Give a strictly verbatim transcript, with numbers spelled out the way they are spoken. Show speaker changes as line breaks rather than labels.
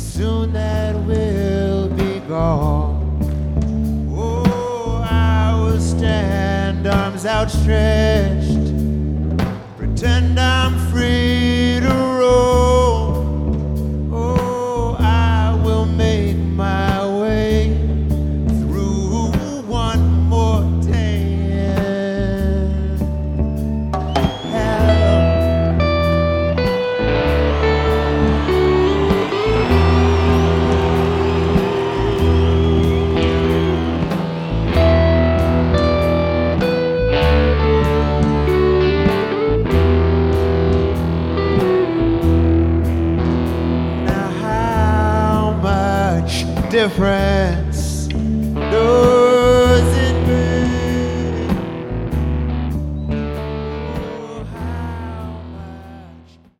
soon that will be gone. Oh, I will stand, arms outstretched, pretend I'm free to roam. Oh, I will make my way through one more day. Hello. Now how much different